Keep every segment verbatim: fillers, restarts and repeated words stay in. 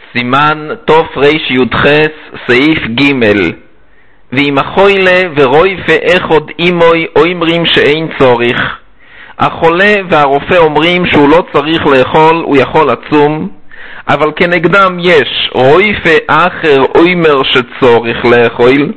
סימן תוף ריש יודחס סעיף ג' ואם החולה ורוי ואחוד אימוי אומרים שאין צורך, החולה והרופא אומרים שהוא לא צריך לאכול, הוא יכול לצום, אבל כנגדם יש רוי ואחר אומר שצורך לאכול,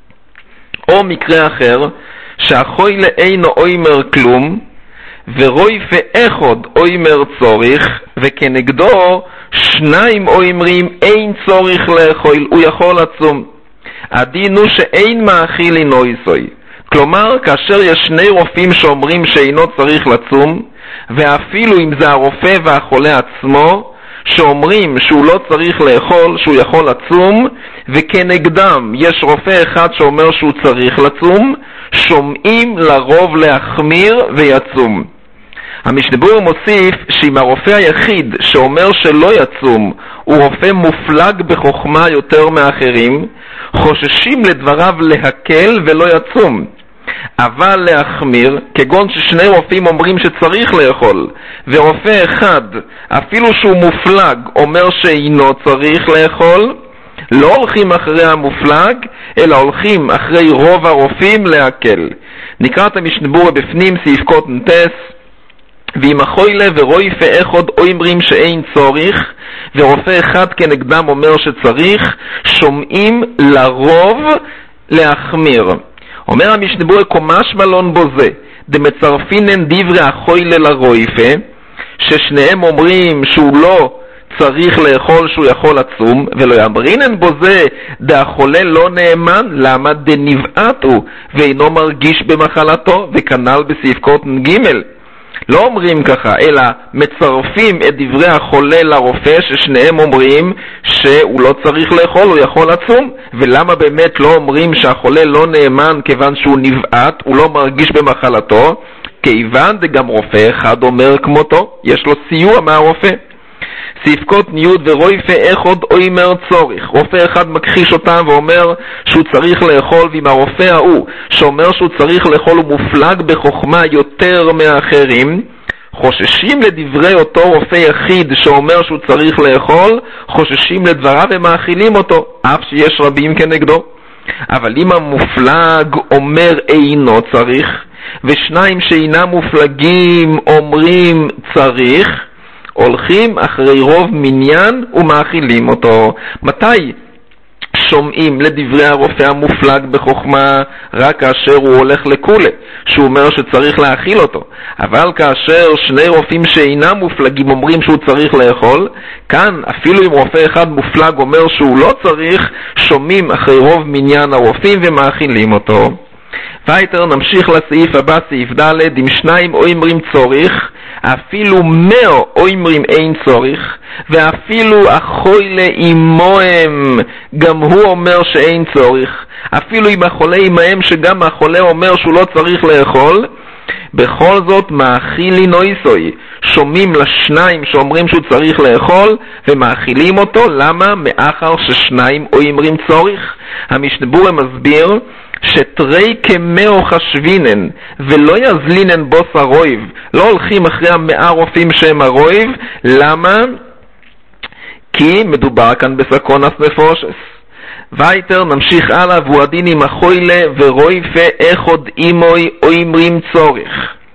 או מקרה אחר שהחולה אינו אומר כלום ורוי ואחוד אומר צורך, וכנגדו שניים אומרים אין צורך לאכול, הוא יכול לצום. הדין הוא שאין מאכיל אינו איסוי, כלומר כאשר יש שני רופאים שאומרים שאינו צריך לצום, ואפילו אם זה הרופא והחולה עצמו שאומרים שהוא לא צריך לאכול, שהוא יכול לצום, וכנגדם יש רופא אחד שאומר שהוא צריך לצום, שומעים לרוב להחמיר ויצום. המשנה ברורה מוסיף שאם הרופא היחיד שאומר שלא יצום הוא רופא מופלג בחוכמה יותר מאחרים, חוששים לדבריו להקל ולא יצום. אבל להחמיר, כגון ששני רופאים אומרים שצריך לאכול, ורופא אחד, אפילו שהוא מופלג, אומר שאינו צריך לאכול, לא הולכים אחרי המופלג, אלא הולכים אחרי רוב הרופאים להקל. נקרא את המשנה ברורה בפנים, סעיף קוטנטס, ואם החולה ורוי ואחוד אומרים שאין צורך, ורופא אחד כנגדם אומר שצריך, שומעים לרוב להחמיר. אומר המשנה ברורה קומש מלון בוזה, דמצרפינן דברי החולה לרויפה, ששניהם אומרים שהוא לא צריך לאכול, שהוא יכול לצום, ולא יאמרינן בוזה דהחולה לא נאמן, למה דנבעתו ואינו מרגיש במחלתו, וכנ"ל בסעיף קוטן ג'. לא אומרים ככה, אלא מצרפים את דברי החולה לרופא, ששניהם אומרים שהוא לא צריך לאכול, הוא יכול לצום. ולמה באמת לא אומרים שהחולה לא נאמן? כיוון שהוא נבעט, הוא לא מרגיש במחלתו, כיוון דגם רופא אחד אומר כמותו, יש לו סיוע מהרופא. סעיפקות ניוד ורוי ואחוד אומר צורך, רופא אחד מכחיש אותם ואומר שהוא צריך לאכול, ואם הרופא ההוא שאומר שהוא צריך לאכול הוא מופלג בחוכמה יותר מאחרים, חוששים לדברי אותו רופא יחיד שאומר שהוא צריך לאכול, חוששים לדבריו ומאכילים אותו, אף שיש רבים כנגדו. אבל אם המופלג אומר אינו צריך, ושניים שאינם מופלגים אומרים צריך, הולכים אחרי רוב מניין ומאכילים אותו. מתי שומעים לדברי הרופא המופלג בחוכמה? רק כאשר הוא הולך לכולה, שהוא אומר שצריך להאכיל אותו. אבל כאשר שני רופאים שאינם מופלגים אומרים שהוא צריך לאכול, כאן אפילו אם רופא אחד מופלג אומר שהוא לא צריך, שומעים אחרי רוב מניין הרופאים ומאכילים אותו. ויתר נמשיך לסעיף הבא, סעיף ד', אם שניים אומרים צורך, אפילו מאו אומרים אין צורך, ואפילו החולה עמהם גם הוא אומר שאין צורך, אפילו אם החולה עמהם שגם החולה אומר שהוא לא צריך לאכול, בכל זאת מאכילי נויסוי, שומעים לשניים שאומרים שהוא צריך לאכול ומאכילים אותו. למה? מאחר ששניים אומרים צורך. המשנה ברורה מסביר שתרי כמאו חשבינן ולא יזלינן בוס הרויב, לא הולכים אחרי המאה רופאים שהם הרויב. למה? כי מדובר כאן בסקונס נפושס. ויתר נמשיך הלאה, והוא הדין עם החולה ורוי ואחוד אימוי אומרים צורך,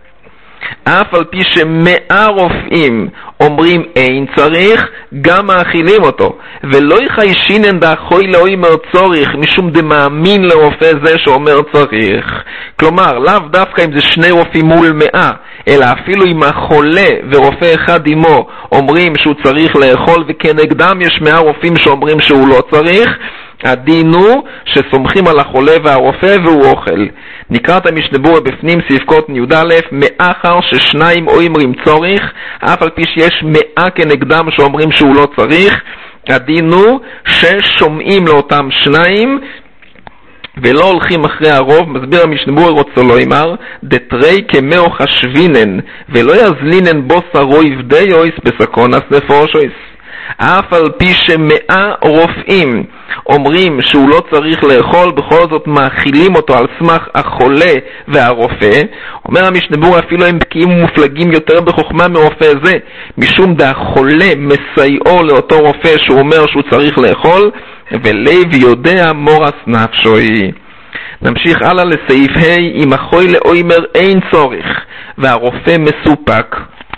אף על פי שמאה רופאים אומרים אין צריך, גם מאכילים אותו. ולא יחיישינן דהחולה אומר צורך משום דמאמין לרופא זה שאומר צריך. כלומר לאו דווקא אם זה שני רופאים מול מאה, אלא אפילו אם החולה ורופא אחד עמו אומרים שהוא צריך לאכול, וכנגדם יש מאה רופאים שאומרים שהוא לא צריך, הדין הוא שסומכים על החולה והרופא והוא אוכל. נקרא את המשנה ברורה בפנים, סעיפקות י"א, מאחר ששניים אומרים צורך, אף על פי שיש מאה כנגדם שאומרים שהוא לא צריך, הדין הוא ששומעים לאותם שניים ולא הולכים אחרי הרוב. מסביר המשנה ברורה רוצה לא אמר דתרי כמאו חשבינן ולא יזלינן בוס הרויב דיויס בסקונס נפושס. אף על פי שמאה רופאים אומרים שהוא לא צריך לאכול, בכל זאת מאכילים אותו על סמך החולה והרופא. אומר המשנה ברורה, אפילו הם בקיאים ומופלגים יותר בחוכמה מרופא זה, משום דהחולה מסייעו לאותו רופא שהוא אומר שהוא צריך לאכול, ולב יודע מורס נפשוי. נמשיך הלאה לסעיף ה' אם החולה אומר אין צורך והרופא מסופק,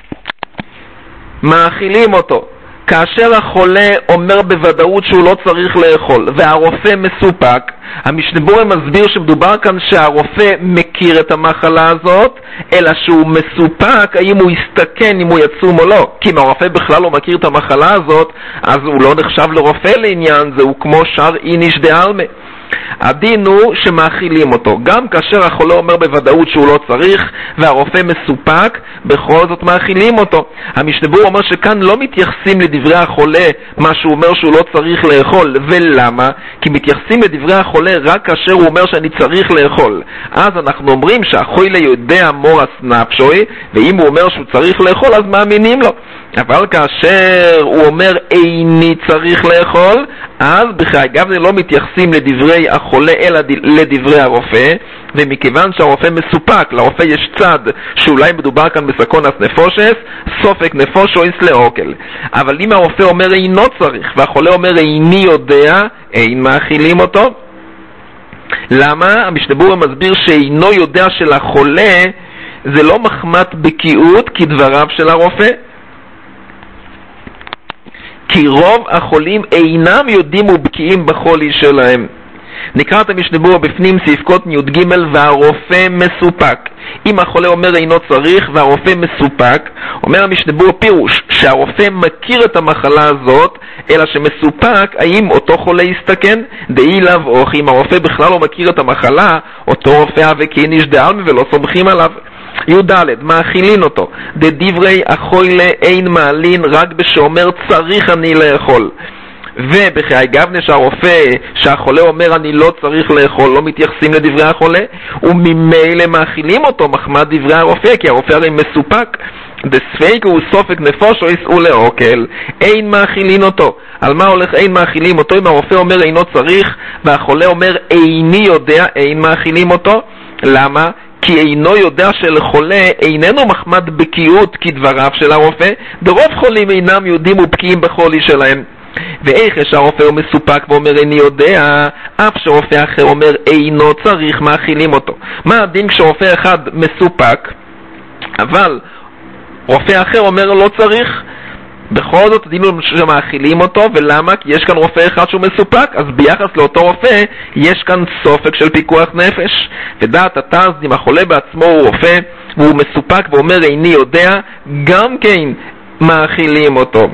מאכילים אותו. כאשר החולה אומר בוודאות שהוא לא צריך לאכול והרופא מסופק, המשנה ברורה מסביר שמדובר כאן שהרופא מכיר את המחלה הזאת, אלא שהוא מסופק האם הוא יסתכן אם הוא יצום או לא. כי אם הרופא בכלל לא מכיר את המחלה הזאת, אז הוא לא נחשב לרופא לעניין זה, הוא כמו שר איניש דעלמה. הדין הוא שמאכילים אותו. גם כאשר החולה אומר בוודאות שהוא לא צריך והרופא מסופק, בכל זאת מאכילים אותו. המשנה ברורה אומר שכאן לא מתייחסים לדברי החולה מה שהוא אומר שהוא לא צריך לאכול. ולמה? כי מתייחסים לדברי החולה רק כאשר הוא אומר שאני צריך לאכול. אז אנחנו אומרים שהחולה יודע מורס נפשוי, ואם הוא אומר שהוא צריך לאכול אז מאמינים לו. אבל כאשר הוא אומר איני צריך לאכול, אז בכלל גם זה לא מתייחסים לדברי החולה אלא לדברי הרופא, ומכיוון שהרופא מסופק, לרופא יש צד שאולי מדובר כאן בסכונס נפושס, סופק נפושויס לאוקל. אבל אם הרופא אומר אינו צריך והחולה אומר איני יודע, אין מאכילים אותו. למה? המשנה ברורה מסביר שאינו יודע של החולה זה לא מחמת בקיאות כדבריו של הרופא, כי רוב החולים אינם יודעים ובקיאים בחולי שלהם. נקרא את המשנה ברורה בפנים סעיפקות י' ג' והרופא מסופק. אם החולה אומר אינו צריך והרופא מסופק, אומר המשנה ברורה פירוש שהרופא מכיר את המחלה הזאת, אלא שמסופק האם אותו חולה יסתכן דאי לאו אוך. אם הרופא בכלל לא מכיר את המחלה, אותו רופא וכיניש דעלמא ולא סומכים עליו. י' ד' מאכילין אותו דדברי החולה אין מעלין רק בשאומר צריך אני לאכול. ובחיי גבנה שהרופא שהחולה אומר אני לא צריך לאכול, לא מתייחסים לדברי החולה, וממילא מאכילים אותו מחמת דברי הרופא, כי הרופא הרי מסופק. דספייק הוא סופק נפושו יסעו לאוקל, אין מאכילין אותו. על מה הולך אין מאכילים אותו? אם הרופא אומר אינו צריך והחולה אומר איני יודע, אין מאכילים אותו. למה? כי אינו יודע שלחולה איננו מחמת בקיאות כדבריו של הרופא, ברוב חולים אינם יודעים ובקיאים בחולי שלהם. ואיך שהרופא הוא מסופק ואומר איני יודע, אף שרופא אחר אומר אינו צריך, מאכילים אותו. מה הדין כשרופא אחד מסופק אבל רופא אחר אומר לא צריך? בכל זאת דינו שמאכילים אותו. ולמה? כי יש כאן רופא אחד שהוא מסופק, אז ביחס לאותו רופא יש כאן סופק של פיקוח נפש. ודעת התז, אם החולה בעצמו הוא רופא והוא מסופק ואומר איני יודע, גם כן מאכילים אותו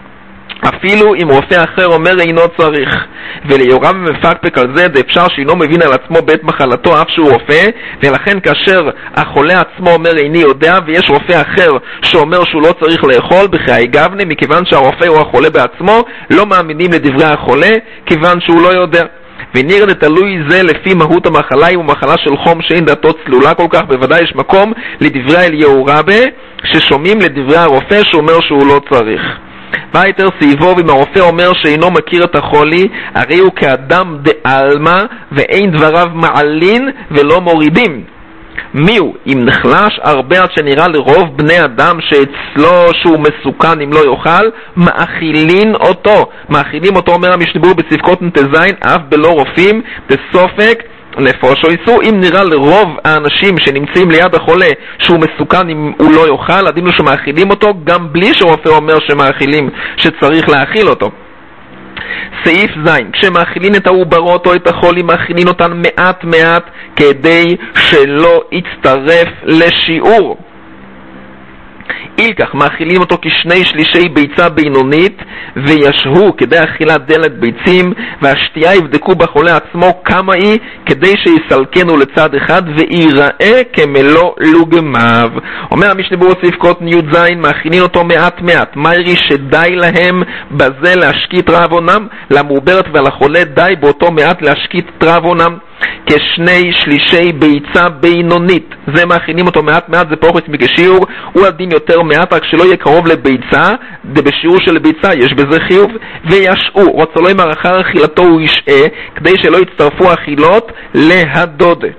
אפילו אם רופא אחר אומר אינו צריך. וליורם ומפקפק על זה, זה אפשר שאינו מבין על עצמו בעת מחלתו אף שהוא רופא, ולכן כאשר החולה עצמו אומר איני יודע ויש רופא אחר שאומר שהוא לא צריך לאכול, בחיי גבנה, מכיוון שהרופא הוא החולה בעצמו, לא מאמינים לדברי החולה כיוון שהוא לא יודע. ונראה תלוי זה לפי מהות המחלה. אם הוא מחלה של חום שאין דעתו צלולה כל כך, בוודאי יש מקום לדברי אליהו רבה ששומעים לדברי הרופא שאומר שהוא לא צריך. ויתר סעיבו, אם הרופא אומר שאינו מכיר את החולי, הרי הוא כאדם דעלמא ואין דבריו מעלין ולא מורידים. מיהו? אם נחלש הרבה עד שנראה לרוב בני אדם שאצלו שהוא מסוכן אם לא יאכל, מאכילין אותו. מאכילים אותו, אומר המשנה ברורה בספקות נטזין, אף בלא רופאים בסופק נפושו יסעו. אם נראה לרוב האנשים שנמצאים ליד החולה שהוא מסוכן אם הוא לא יאכל, הדין הוא שמאכילים אותו גם בלי שרופא אומר שמאכילים שצריך להאכיל אותו. סעיף זין, כשמאכילין את העוברות או את החולים, מאכילין אותן מעט מעט כדי שלא יצטרף לשיעור. אילכך מאכילים אותו כשני שלישי ביצה בינונית וישהו כדי אכילת דלת ביצים, והשתייה יבדקו בחולה עצמו כמה היא כדי שיסלקנו לצד אחד ויראה כמלוא לוגמיו. אומר המשנה ברורה סעיפקות י' זין, מאכילים אותו מעט מעט. מה ירי שדי להם בזה להשקיט רעבונם? למעוברת ולחולה די באותו מעט להשקיט רעבונם. כשני שלישי ביצה בינונית, זה מאכילים אותו מעט מעט, זה פרוכס מכשיעור, הוא הדין יותר מעט, רק שלא יהיה קרוב לביצה, זה בשיעור של ביצה, יש בזה חיוב, וישעו, רוצה לא אמר אחר אכילתו הוא ישעה, כדי שלא יצטרפו אכילות להדודה.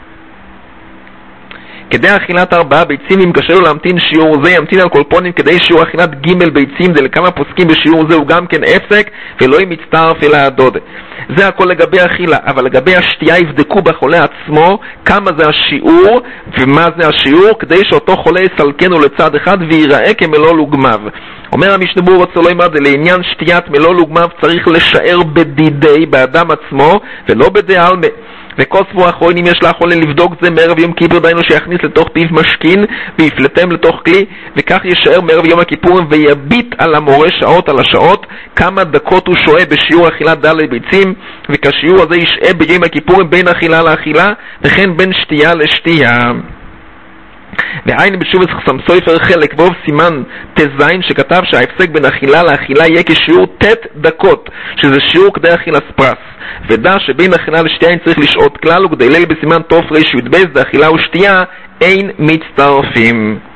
כדי אכילת ארבעה ביצים, אם קשה לו להמתין שיעור זה, ימתין על קולפונים כדי שיעור אכילת ג' ביצים, זה לכמה פוסקים בשיעור זה הוא גם כן הפסק, ולא אם יצטרף אל הדודה. זה הכל לגבי אכילה, אבל לגבי השתייה יבדקו בחולה עצמו כמה זה השיעור ומה זה השיעור, כדי שאותו חולה יסלקנו לצד אחד ויראה כמלוא לוגמיו. אומר המשנה ברורה רוצה לא אמר, לעניין שתיית מלוא לוגמיו צריך לשער בדידי באדם עצמו ולא בדעלמה. וכל סבור האחרונים יש לחולה לבדוק זה מערב יום כיפור, דיינו שיכניס לתוך פיו משכין ויפלטם לתוך כלי, וכך ישאר מערב יום הכיפורים ויביט על המורה שעות על השעות כמה דקות הוא שועה בשיעור אכילת ד' ביצים, וכשיעור הזה ישעה ביום הכיפורים בין אכילה לאכילה וכן בין שתייה לשתייה. ועין בשובס חסם סופר חלק ואוב סימן תזין שכתב שההפסק בין אכילה לאכילה יהיה כשיעור תת דקות, שזה שיעור כדי אכילה ספרס, ודע שבין אכילה לשתייה אין צריך לשעות כלל, וכדי ליל בסימן תוף רש י"ב דאכילה ושתייה אין מצטרפים.